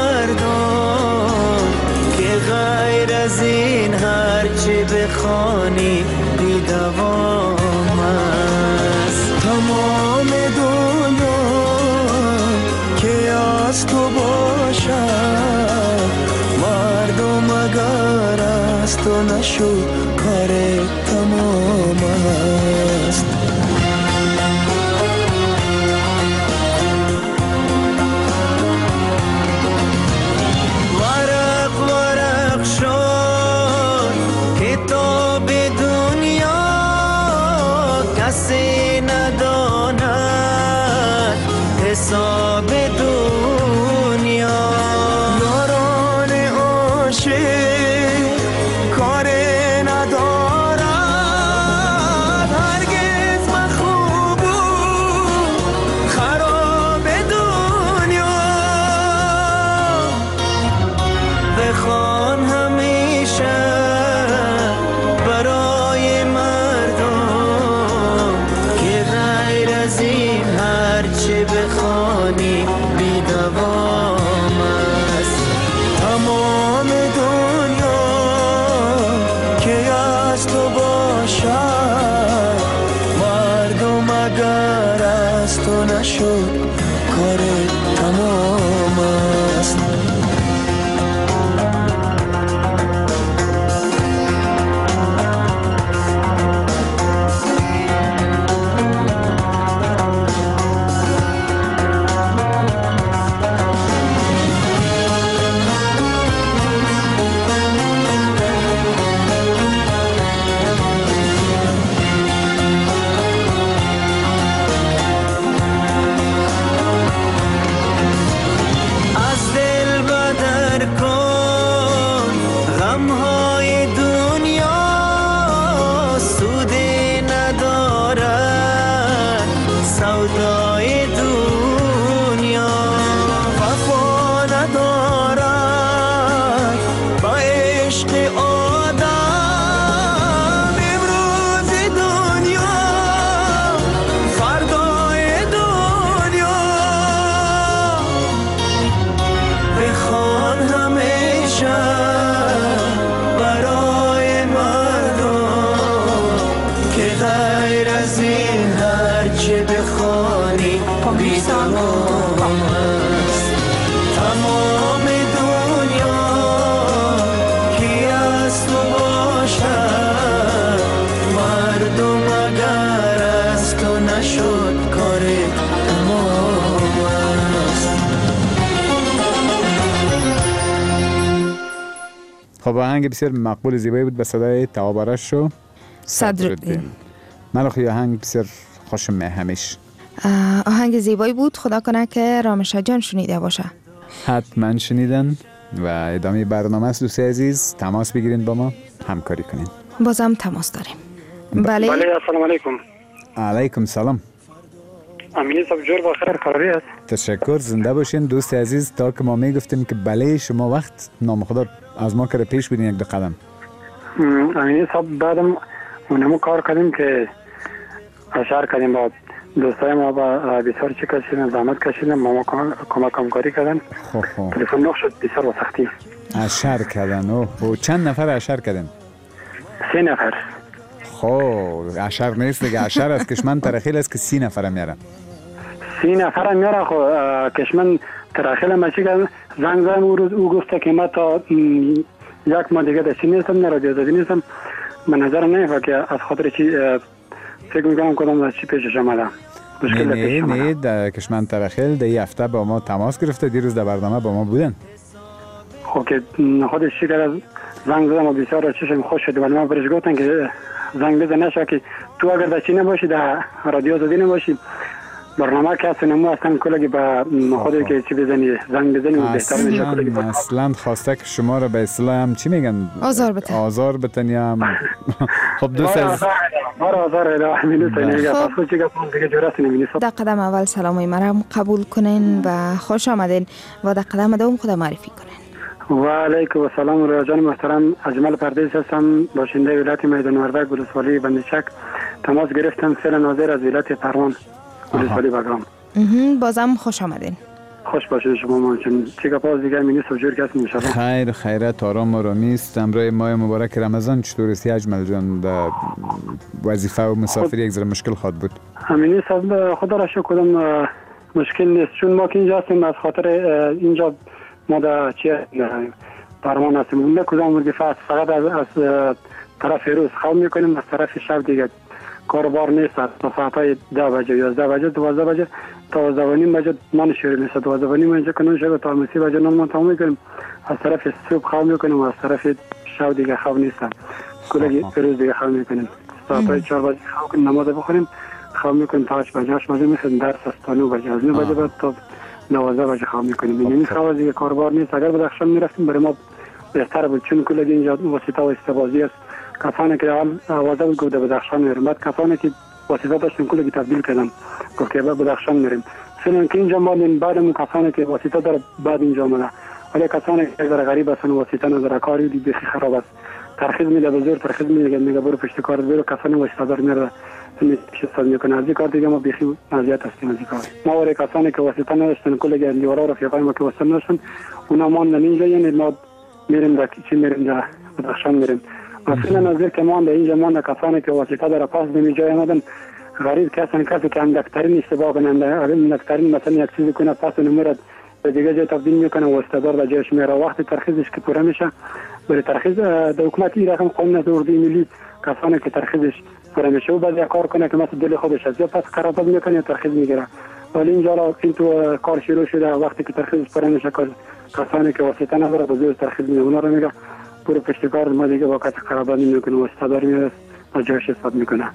Speaker 10: مردم که غیر از این هرچی بخوانی بی دوام است. تمام دنیا که از تو باشد، مردم اگر از تو نشد کار تمام است. ورق ورق شد عاشق کار ندارد، هرگز مخوب و خراب دنیا بخوان همیشه برای مردم که غیر از این هرچه بخوانی بی دوام است. تمام دنیا که از تو باشد، مردم اگر از تو نشد کار تمام است.
Speaker 7: خب آهنگ بسیار مقبول زیبایی بود به صدای توابرش و
Speaker 6: صدرالدین.
Speaker 7: من خیلی آهنگ بسیار خوشم همیش.
Speaker 6: آهنگ زیبایی بود، خدا کنه که رامشا جان شنیده باشه.
Speaker 7: حتما شنیدن و ادامه برنامه است. دوستی عزیز تماس بگیرین با ما، همکاری کنین.
Speaker 6: بازم تماس داریم. بله
Speaker 12: السلام علیکم.
Speaker 7: علیکم سلام.
Speaker 12: امینی صاحب جور بخیر، خبری است؟
Speaker 7: تشکر، زنده باشین دوست عزیز. تا که ما میگفتیم که بله شما وقت نام خدا از ما کرده پیش بدین یک دو قدم.
Speaker 12: امینی صاحب بعدم اونمو کار کردیم که اشار کردیم با دوستای ما با بسیار چی کشیدن، زحمت کشیدن، ما کمک همکاری کردن.
Speaker 7: خب
Speaker 12: تلفن نخ شد بسیار با سختی.
Speaker 7: اشار کردن. اوه چند نفر اشار کردن؟
Speaker 12: 3 نفر.
Speaker 7: خب اشار نیست دیگه، اشار از کشمن ترخیل است که 30 نفر میاره.
Speaker 12: 30 نفر میاره. خب کشمن ترخیل ما چی کردن، زنگ زدم او گفته که ما تا یک ماه دیگه دستی نیستم، نه رادیو زدی نیستم. من نظر نمیفه که از خاطر چی فکر میکنم کدام از چی پیشش آمده.
Speaker 7: نه در کشمن ترخیل در یه هفته با ما تماس گرفته، دیروز در برنامه با ما بودن.
Speaker 12: خب که خودش چی کرد، زنگ زدم و بسیار چشم خوش شد، ولی من برش گفتم که زنگ بزن نشه که تو اگر دستی نباشی در رادیو زدی نباشی برنامه که اصلا نمو اصلا کلگی با خودی که چی بزنی زنگ بزنی و بهتر میشه کلگی با
Speaker 7: اصلا خواسته که شما رو به اصطلاح هم چی میگن آزار بتن یا خب دوست از
Speaker 12: آزار
Speaker 6: در قدم اول سلامای مرم قبول کنین و خوش آمدین و در قدم دوم خود معرفی کنین.
Speaker 12: و علیکم و سلام و رجان محترم، اجمل پردیس هستم، باشنده ولایت میدان وردک ولسوالی بندشک. تماس گرفتم فعلا ناظر از ولایت پروان ولسوالی بگرام.
Speaker 6: بازم خوش آمدین.
Speaker 12: خوش باشید شما مانچون چیکار پاس دیگه مینی سوجور کس ان شاء الله.
Speaker 7: خیر خیرت آرام آرامی است. امروز ماه مبارک رمضان چطور است اجمل جان؟ در وظیفه و مسافری یک ذره مشکل خواهد بود.
Speaker 12: همین صاحب خدا را شکر کدام مشکل نیست، چون ما که اینجا هستیم از خاطر اینجا ما در چه پروان هستیم، اون کدام وظیفه فقط از طرف روز خواب میکنیم، از طرف شب دیگه کاربار نیست. تا ساعت 10 بجه 11 بجه 12 بجه تا 12 بجه نان شروع میشه، 12 بجه کنون شده تا 30 بجه نان تمام میکنیم. از طرف صبح خواب میکنیم و از طرف شب دیگه خواب نیست، کلگی روز دیگه خواب میکنیم. ساعت 4 بجه خواب کنیم، نماز بخونیم، خواب میکنیم تا 8 بجه 8 بجه میخوایم درس است تا 9 بجه، از 9 بجه بعد تا 12 بجه خواب میکنیم. این خواب دیگه کاربار نیست. اگر بدخشان میرفتیم برای ما بهتر بود، چون کل اینجا واسطه و استبازی است. کسانی که آوازه بود گفت بدخشان میرم، بعد کسانی که واسطه داشتن کلی تبدیل کردم گفت که بدخشان میریم. چون که اینجا ما بعدم کسانی که واسطه داره بعد اینجا اومده، ولی کسانی که در غریب هستن واسطه نداره کاری دی بخی خراب است. ترخیص میده بزرگ ترخیص میگه برو پشت کار برو، کسانی واسطه دار میره استفاده میکنه. از این کار دیگه ما بخی اذیت هستیم از این کار. ما ولی کسانی که واسطه نداشتن کلی گندیورا رفیقای ما که واسطه نداشتن اونا ماندن اینجا، یعنی ما میریم در چی میریم در بدخشان میریم. مثلا نظر که ما اینجا ما کسانی که واسطه در پاس به جای آمدن غریب کسی که اندکترین اشتباه کننده اندکترین مثلا یک چیزی کنه پاس نمیرد به دیگه جای تبدیل میکنه واسطه دار به جایش میره. وقتی ترخیصش که پوره میشه برای ترخیص در حکومت این رقم قانون اردوی ملی کسانی که ترخیصش پوره میشه و بعد کار کنه که مثلا دل خودش از یا پس قرارداد میکنه یا ترخیص میگیره. ولی اینجا این تو کار شروع شده وقتی که ترخیصش پوره میشه کسانی که واسطه نداره به زور ترخیص میگیره اونا رو میگه برو پشت کار ما دیگه با کسی قرارداد نمیکنه واسطه دار میره و جایش استفاده میکنه.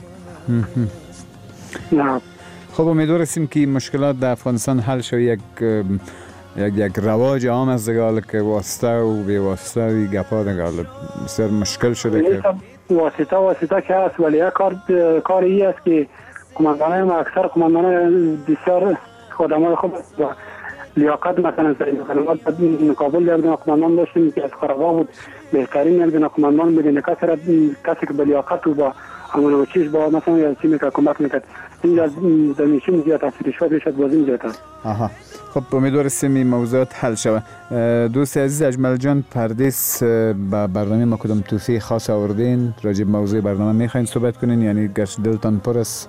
Speaker 12: نه
Speaker 7: خب امیدوار هستیم که مشکلات در افغانستان حل شود. یک رواج عام از دگال که واسطه و بی واسطه و گپا دگال بسیار مشکل شده که
Speaker 12: واسطه که هست، ولی کار ای است که کماندانای ما اکثر کماندانای بسیار خدمات خوب لیاقت مثلا سید کابل یک دونه کماندان داشتیم که از خرابا بود، بهترین یک دونه کماندان بود، کسی که به لیاقت و با امانوچیش با مثلا یا چی میکرد کمک میکرد. اینجا در میشیم زیاد از رشوت بشد بازی زیاد است.
Speaker 7: خب امیدوار هستیم این موضوعات حل شود. دوست عزیز اجمل جان پردیس با برنامه ما کدام توصیه خاص آوردین راجع به موضوع برنامه میخواین صحبت کنین؟ یعنی گرچه دلتان پر است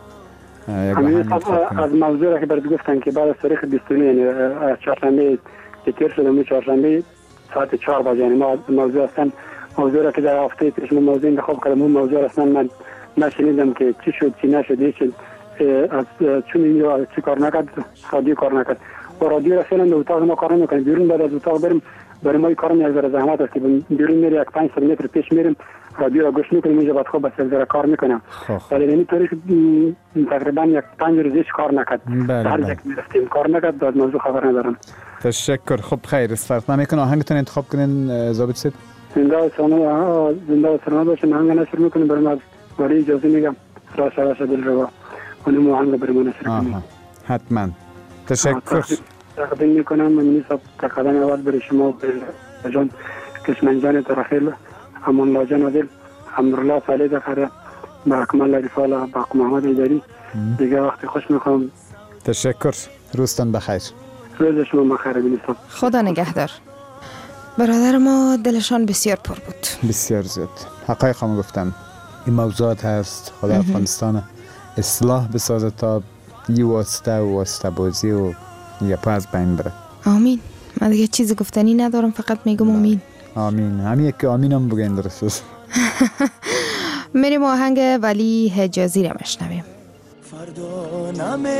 Speaker 12: از موضوع را که برات گفتن که بعد از تاریخ 29 یعنی از چهارشنبه که تیر شده چهارشنبه ساعت 4 بجه یعنی ما موضوع هستن موضوع را که در هفته پیش من موضوع انتخاب کردم اون موضوع اصلا من نشنیدم که چی شد چی نشد از چون اینجا چی کار نکرد رادیو کار نکرد و رادیو را فعلا در اتاق ما کار نمیکنیم بیرون بعد از اتاق بریم برای ما کارم یک ذره زحمت است که بیرون میری یک 500 متر پیش میریم رادیو را گوش میکنیم اینجا بعد خوب بس یک ذره کار میکنم ولی این تاریخ تقریبا یک 5 روزش کار نکرد هر یک میرفتیم کار نکرد بعد موضوع خبر ندارم.
Speaker 7: تشکر. خب خیر استفاده نمیکنه آهنگتون انتخاب کنین ضابط صاحب.
Speaker 12: زنده و سلامت باشین. آهنگ نشر میکنیم برای ما ولی اجازه میگم راشه دل رو اونم آهنگ برای ما نشر کنیم
Speaker 7: حتما. تشکر.
Speaker 12: تقدیم میکنم من صاحب تقدیم اول برای شما به جان کشمنجان ترخیل امان لاجان عادل امرالله صالح دخره با اکمال رفاله با محمد ایداری دیگه وقتی خوش میخوام.
Speaker 7: تشکر. روزتان بخیر.
Speaker 12: روز شما بخیر بینید.
Speaker 6: خدا نگهدار. برادر ما دلشان بسیار پر بود،
Speaker 7: بسیار زیاد. حقایق هم گفتن این موضوعات هست. خدا افغانستان اصلاح بسازه تا یه واسطه بازی و یه پا از بین بره.
Speaker 6: آمین. من دیگه چیزی گفتنی ندارم فقط میگم آمین.
Speaker 7: آمین. همین یک آمین هم بگین درست.
Speaker 6: میریم آهنگ ولی حجازی رو مشنویم.
Speaker 10: فردا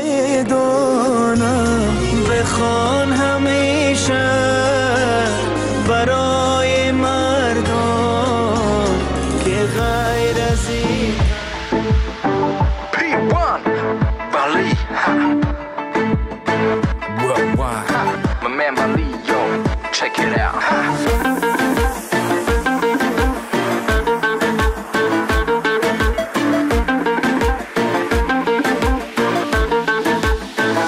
Speaker 10: نمیدونم بخوان همیشه برای مردم که غیر از این P1 Bali Worldwide My man Bali yo check it out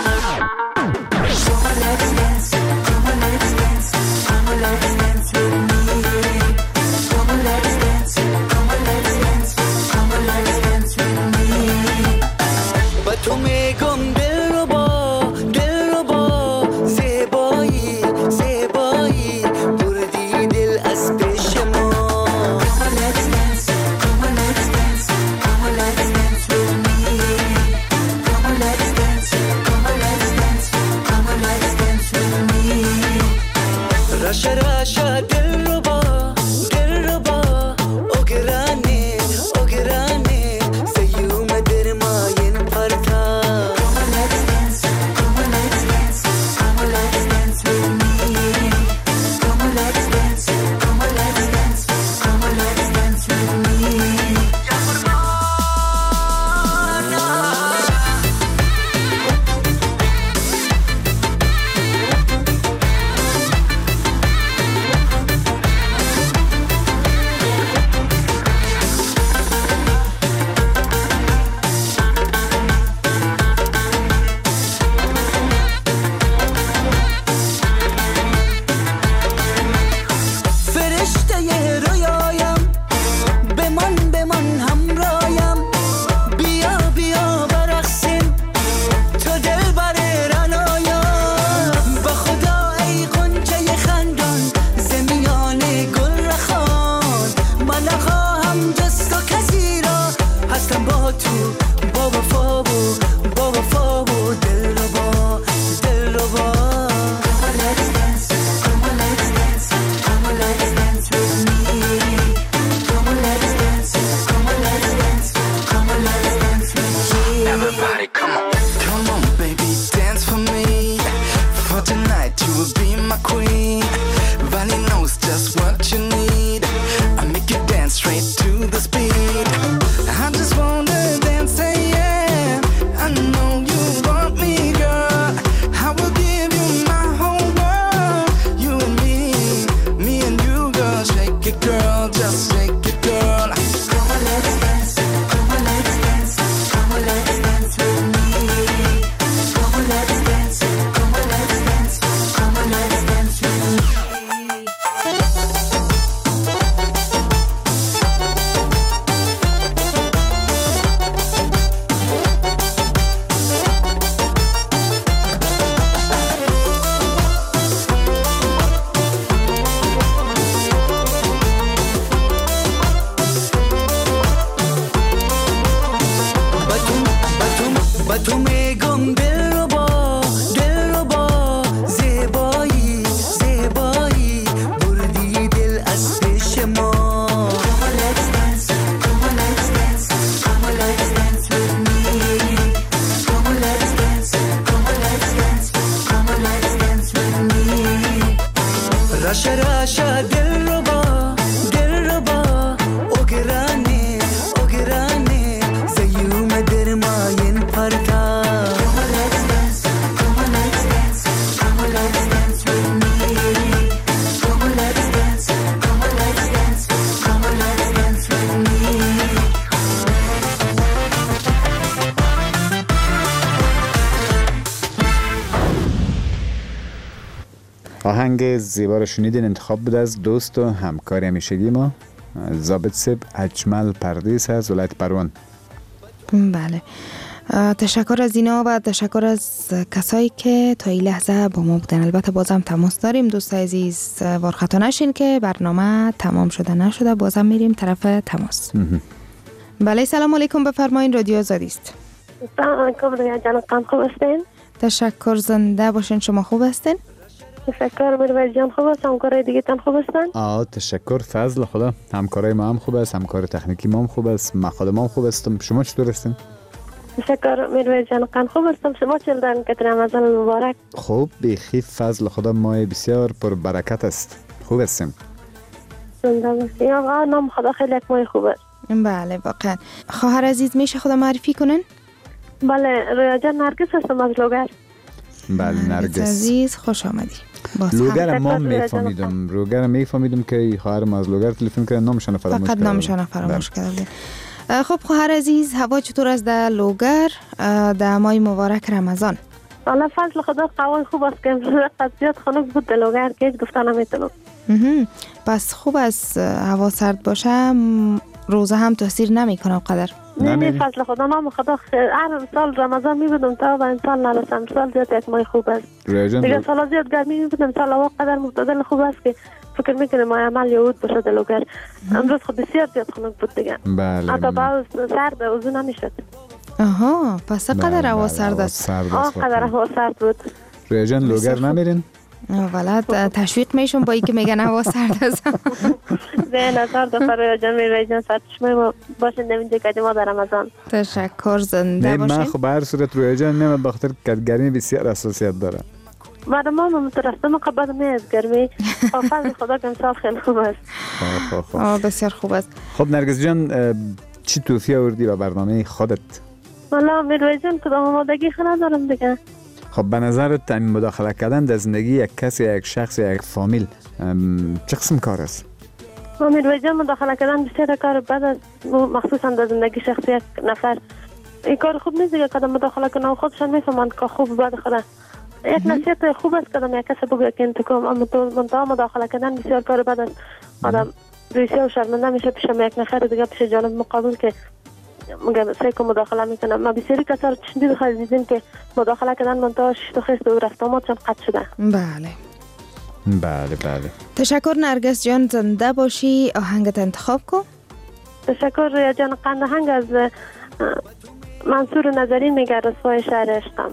Speaker 10: Come on, let's dance. Come on, let's dance. Come on, let's dance with me.
Speaker 8: girl, just shake it, girl. Come on, let's dance. Come on, let's dance. Come on, let's dance with me. Come on, let's dance. Come on, let's dance. Come on, let's dance with me.
Speaker 7: آهنگ زیبا رو شنیدین، انتخاب بود از دوست و همکار همیشگی ما ضابط سب اجمل پردیس از ولایت پروان.
Speaker 6: بله، تشکر از اینا و تشکر از کسایی که تا این لحظه با ما بودن. البته بازم تماس داریم دوست عزیز، وارخطا نشین که برنامه تمام شده نشده، بازم میریم طرف تماس. بله، سلام علیکم، بفرمایین، رادیو آزادی است.
Speaker 13: سلام علیکم، رویا جان، خوب هستین؟
Speaker 6: تشکر، زنده باشین. شما خوب هستین؟
Speaker 13: تشکر، میرویس جان خوب است. همکارای دیگه تان خوب هستن؟
Speaker 7: تشکر، فضل خدا. همکارای ما هم خوب است، همکار تکنیکی ما هم خوب است، من خودم هم خوب هستم. شما چطور هستین؟
Speaker 13: تشکر میرویس جان، خوب هستم. شما چطورن که رمضان مبارک؟
Speaker 7: خوب، بخیر، فضل خدا. ماه بسیار پر برکت است، خوب هستیم.
Speaker 13: زنده باشین. آقا نام خدا خیلی ماه خوب است.
Speaker 6: بله واقعا. خواهر عزیز میشه خدا معرفی کنن؟
Speaker 13: بله، رویا جان، نرگس هستم از لوگر.
Speaker 7: بله نرگس
Speaker 6: عزیز، خوش آمدی.
Speaker 7: لوگر ما میفهمیدم، لوگر میفهمیدم که خواهر ما از لوگر تلفن کرد، نامشان فراموش کرد.
Speaker 6: فقط نامشان فراموش کرده. خب خواهر عزیز، هوا چطور است در لوگر در ماه مبارک رمضان؟
Speaker 13: والا فضل خدا هوای خوب است که قضیات خنک بود در لوگر که هیچ گفتن نمیتونم.
Speaker 6: پس خوب است هوا سرد باشه، روزه هم تاثیر نمیکنه قدر.
Speaker 13: نه فضل خدا، نام خدا هر سال رمضان میبودم تا به این سال نرسم. سال زیاد یک ماه خوب است دیگه، سال زیاد گرمی میبودم، سال هوا قدر معتدل خوب است که فکر میکنم ماه عمل یهود باشه در لوگر. امروز خود بسیار زیاد خنک بود دیگه.
Speaker 7: بله،
Speaker 13: حتی باز سرد وضو نمیشد.
Speaker 6: آها، پس قدر هوا سرد است.
Speaker 13: قدر هوا سرد بود.
Speaker 7: رویا جان، لوگر نمیرین؟
Speaker 6: ولد تشویق میشون با ای که میگن هوا سرد است.
Speaker 13: به نظر دفتر رویا جان، میرویس جان، سرچشمه ما باشین در اینجا که ما در رمضان.
Speaker 6: تشکر، زنده باشین.
Speaker 7: من خب به هر صورت رویا جان نمید بخاطر که گرمی بسیار اساسیت داره.
Speaker 13: بعد ما مترسم قبل میاد گرمی. فضل خدا که امسال خیلی خوب است.
Speaker 6: بسیار خوب است.
Speaker 7: خب نرگس جان، چی توصیه آوردی به برنامه خودت؟
Speaker 13: والا میرویس جان، کدام آمادگی خیلی دارم دیگه.
Speaker 7: خب به نظرت این مداخله کردن در زندگی یک کسی، یک شخص، یک فامیل چه قسم کار است؟
Speaker 13: میرویس جان، مداخله کردن بسیار کار بد است، مخصوصا در زندگی شخصی یک نفر. این کار خوب نیست دیگه، کدام مداخله کنه و خودشان میفهمند که خوب بد خدا. یک نصیحت خوب است کدام یک کسی بگه که انتقام، اما مداخله کردن بسیار کار بد است. آدم ریسه و شرمنده میشه پیش یک نفر دیگه، پیش جانب مقابل که میگم سیکو مداخله میکنم. ما بسیاری کسا چندی خیلی دیدیم که مداخله کردن منتها شیشت و خیست و رفت آمادشان قطع شده.
Speaker 6: بله
Speaker 7: بله.
Speaker 6: تشکر نرگس جان، زنده باشی. آهنگت انتخاب کن.
Speaker 13: تشکر رویا جان. آهنگ از منصور نظری میگه رسوای شهر عشقم.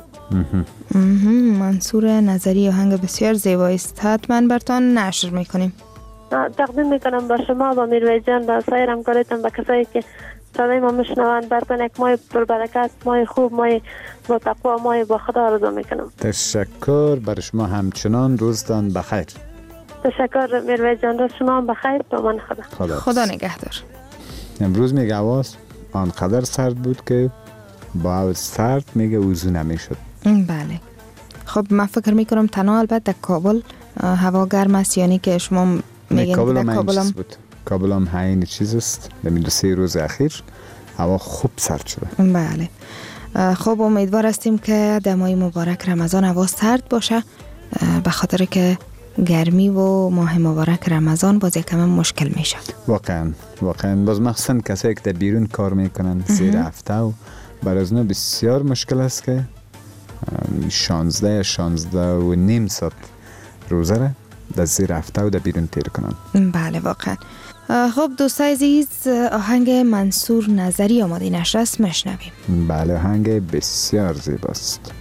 Speaker 6: منصور نظری آهنگ بسیار زیبایی است، حتما برتان نشر میکنیم.
Speaker 13: تقدیم میکنم با شما، با میرویس جان، با سایر همکارتان، با کسایی که صدای ما میشنوند. برتان یک ماه پربرکت، ماه خوب، ماه با تقوا، ماه با خدا آرزو میکنم.
Speaker 7: تشکر بر شما همچنان، روزتان بخیر.
Speaker 13: تشکر میرویس جان، روز شما هم بخیر. به امان
Speaker 6: خدا نگهدار.
Speaker 7: امروز میگه هواست آنقدر سرد بود که با هوا سرد میگه وضو نمیشد.
Speaker 6: بله. خب من فکر میکنم تنها البته در کابل هوا گرم است، یعنی که شما میگین
Speaker 7: کابل
Speaker 6: در کابل هم
Speaker 7: بود. کابل هم همین چیز است. در 2-3 روز اخیر هوا خوب سرد شده.
Speaker 6: بله. خب امیدوار هستیم که در ماه مبارک رمضان هوا سرد باشه، به خاطر که گرمی و ماه مبارک رمضان باز یکم مشکل میشه.
Speaker 7: واقعا باز مخصوصا کسایی که در بیرون کار میکنن زیر هفته و برای از بسیار مشکل است که 16 ساعت روزه را در زیر هفته و در بیرون تیر کنن.
Speaker 6: بله واقعا. خب دوستای عزیز، آهنگ منصور نظری آماده نشر است، مشنویم.
Speaker 7: بله، آهنگ بسیار زیباست.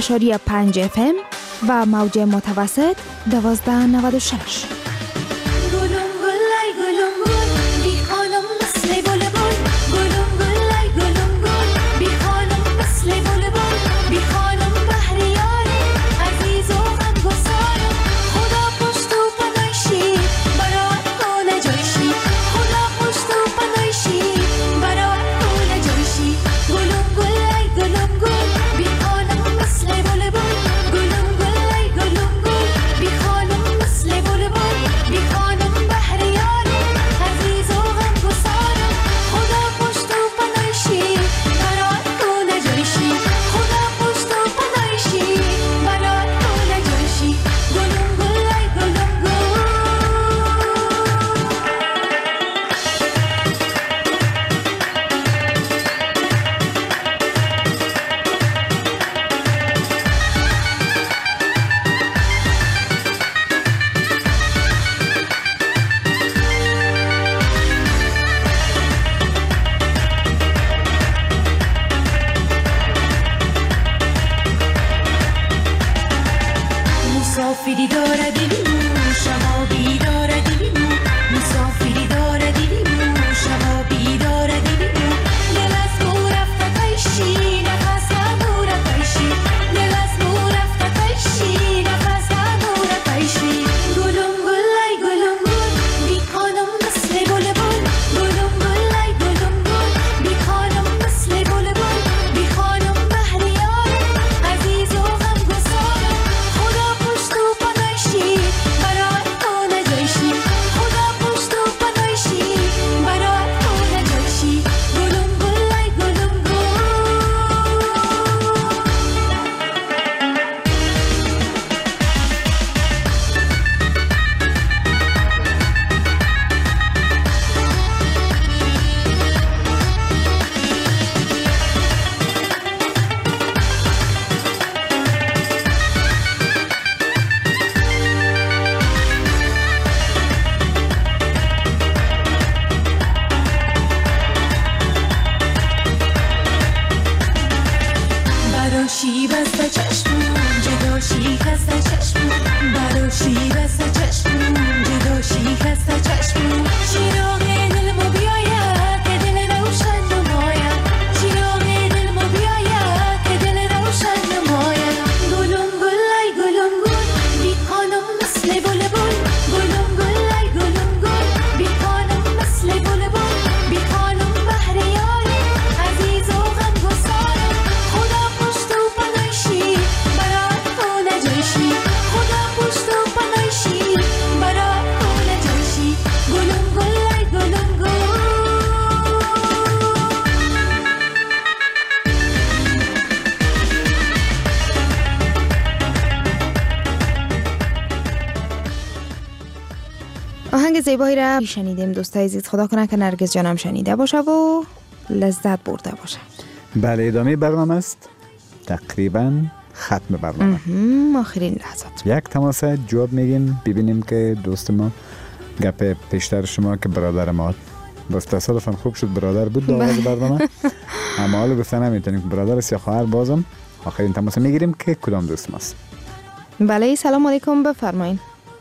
Speaker 6: FM و موج متوسط 1296. آهنگ زیبایی را شنیدیم دوستای عزیز. خدا کنه که نرگس جانم شنیده باشه و لذت برده باشه.
Speaker 7: بله ادامه برنامه است، تقریبا ختم برنامه،
Speaker 6: آخرین لحظات.
Speaker 7: یک تماس جواب میگیم ببینیم که دوست ما گپ پیشتر شما که برادر ما بس تصادفاً خوب شد برادر بود در آغاز برنامه، اما حالا گفتن نمیتونیم که برادر است یا خواهر. بازم آخرین تماس میگیریم که کدام دوست ماست.
Speaker 6: بله سلام علیکم، بفرمایید.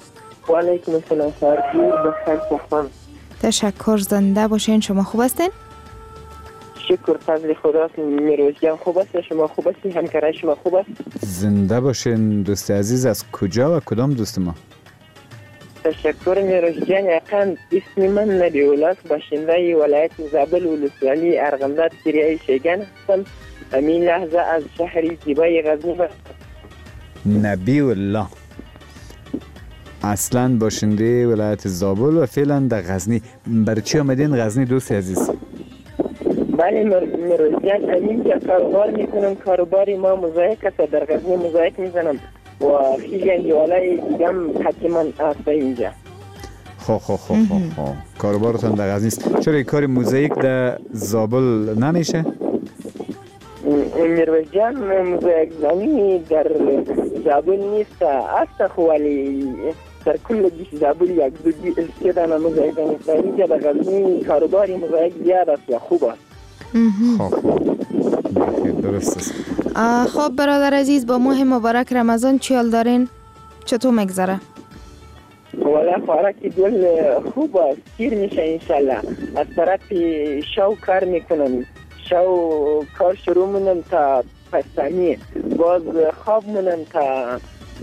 Speaker 14: و علیکم السلام فرقی بخیر صحبان.
Speaker 6: تشکر، زنده باشین. شما خوب هستین؟
Speaker 14: شکر فضل خداست. میروز جان خوب است، شما خوب هستی، همکارای شما خوب است؟
Speaker 7: زنده باشین دوست عزیز. از کجا و کدام دوست ما؟
Speaker 14: تشکر میروز جان. یقین اسم من نبیول است، باشنده ولایت زابل ولسوالی ارغنداب کریای شیگان هستم. همین لحظه از شهر زیبای غزنی
Speaker 7: نبی الله. اصلا باشنده ولایت زابل و فعلا در غزنی. برای چی آمدین غزنی دوست عزیز؟
Speaker 14: بله میروز جان، همین که کاروبار میکنم، کاروباری ما مزایک است، در غزنی مزایک میزنم و خیلی انجوالای دیگم حتما هسته اینجا.
Speaker 7: خب کاروبارتان در غزنی است. چرا کار موزاییک در زابل نمیشه؟
Speaker 14: میروز جان موزاییک زنی در زابل نیست، است خوالی در کل دیش زابل یک دو سه دانه موزاییک نیست. اینجا در غزنی کاروباری موزاییک زیاد است یا خوب است.
Speaker 7: خب درست است.
Speaker 6: خب برادر عزیز، با ماه مبارک رمضان چی حال دارین؟ چطور میگذره؟
Speaker 14: والا خوراکی دل خوب است، سیر میشه انشالله. از طرف شو کار میکنم، شو کار شروع منم تا پستانی، باز خواب منم تا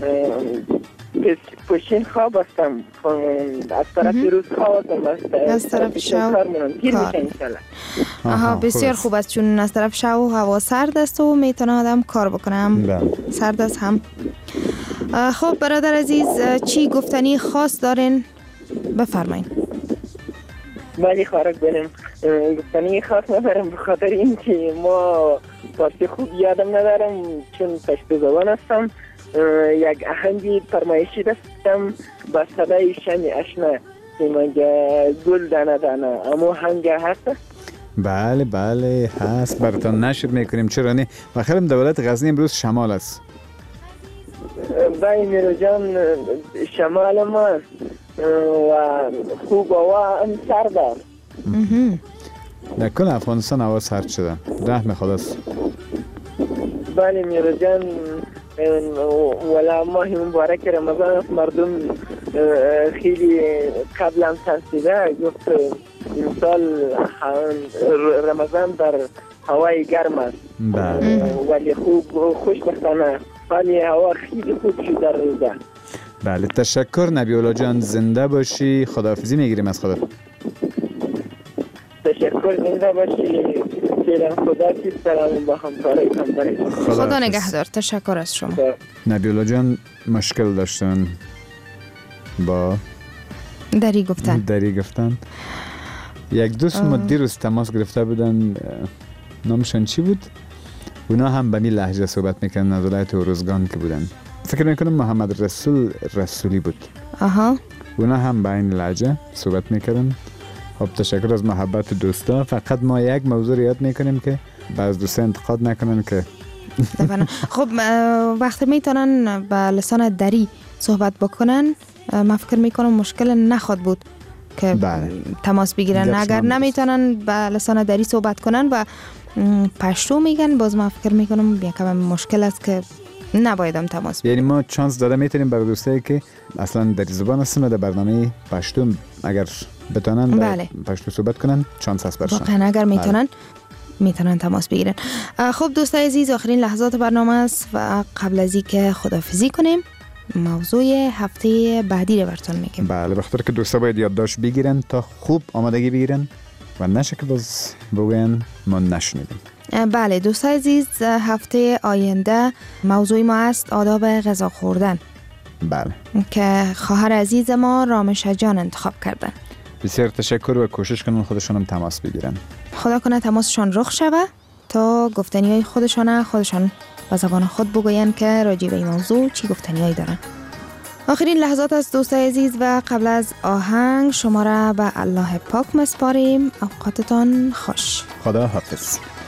Speaker 14: پشین خواب هستم. از طرف روز خواب هستم،
Speaker 6: از طرف شو
Speaker 14: کار منم، سیر میشه انشالله.
Speaker 6: آها بسیار خوب است، چون از طرف شو هوا سرد است و میتونه آدم کار بکنم. سرد است هم. خب برادر عزیز، چی گفتنی خاص دارین؟ بفرمایید.
Speaker 14: ولی خارج بریم گفتنی خاص ندارم، به خاطر اینکه ما فارسی خوب یادم ندارم چون پشت زبان هستم. یک آهنگی فرمایشی داشتم با صدای شمی اشنا که مگه گل دانه دانه، اما هنگ هست؟
Speaker 7: بله بله هست، براتان نشر میکنیم. چرا نه؟ و خیلی دولت غزنی امروز شمال است.
Speaker 14: بای میرو جان، شمال ما و خوب و هم سرد است.
Speaker 7: در کل افغانستان هوا سرد شده، رحم خداست.
Speaker 14: بله میرو جان، ولا ماه مبارک رمضان است. مردم خیلی قبل هم ترسیده، گفت امسال رمضان در هوای گرم است. ولی خوب خوشبختانه حالی هوا خیلی خوب شد در روزه.
Speaker 7: بله تشکر نبی‌الله جان، زنده باشی. خداحافظی میگیریم از خدا.
Speaker 14: تشکر، زنده باشی. خدا کی سلام با همکارایتان.
Speaker 6: خدا نگهدار. تشکر از شما.
Speaker 7: نبی‌الله جان مشکل داشتن با دری گفتن. یک دوست مدیر روز تماس گرفته بودن، نامشان چی بود؟ اونا هم به می لهجه صحبت میکنن، از ولایت ارزگان که بودن. فکر میکنم محمد رسولی بود. اونا هم به این لهجه صحبت میکنن. خب تشکر از محبت دوستا. فقط ما یک موضوع یاد میکنیم که بعض دوستا انتقاد نکنن که
Speaker 6: خب وقتی میتونن به لسان دری صحبت بکنن، من فکر میکنم مشکل نخواد بود که تماس بگیرن. اگر نمیتونن به لسان دری صحبت کنن و پشتو میگن، باز ما فکر میکنم یکم مشکل است که نبایدم تماس بگیریم.
Speaker 7: یعنی ما چانس داده میتونیم برای دوستایی که اصلا در زبان هستن و در برنامه پشتو اگر بتونن پشتو صحبت کنن، چانس هست برشان.
Speaker 6: واقعا اگر میتونن تماس بگیرن. خب دوستای عزیز، آخرین لحظات برنامه است و قبل از اینکه خداحافظی کنیم موضوع هفته بعدی رو براتون میگیم.
Speaker 7: بله، بخاطر که دوستا باید یادداشت بگیرن تا خوب آمادگی بگیرن و نشه که باز بگوین ما نشنیدیم.
Speaker 6: بله دوستای عزیز، هفته آینده موضوع ما است آداب غذا خوردن.
Speaker 7: بله،
Speaker 6: که خواهر عزیز ما رامشه جان انتخاب کردن.
Speaker 7: بسیار تشکر و کوشش کنن خودشون هم تماس بگیرن.
Speaker 6: خدا کنه تماسشان رخ شوه تا گفتنیای خودشان به زبان خود بگوین که راجع به این موضوع چی گفتنیایی دارن. آخرین لحظات از دوستای عزیز و قبل از آهنگ شما را به الله پاک مسپاریم. اوقاتتان خوش.
Speaker 7: خدا حافظ.